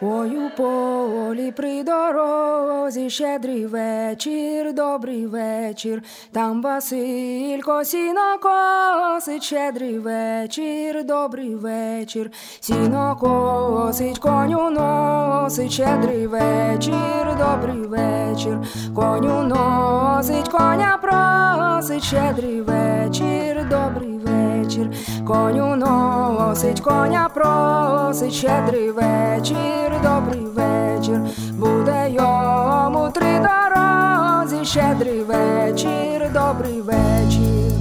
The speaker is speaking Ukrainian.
Ой, у полі при дорозі щедрий вечір, добрий вечір. Там Василько сіно косить, щедрий вечір, добрий вечір. Сіно косить, коню носить, щедрий вечір, добрий вечір. Коню носить, коня просить, щедрий вечір, добрий вечір. Коню носить, коня просить, щедрий вечір, добрий вечір. Буде йому три дорозі, щедрий вечір, добрий вечір.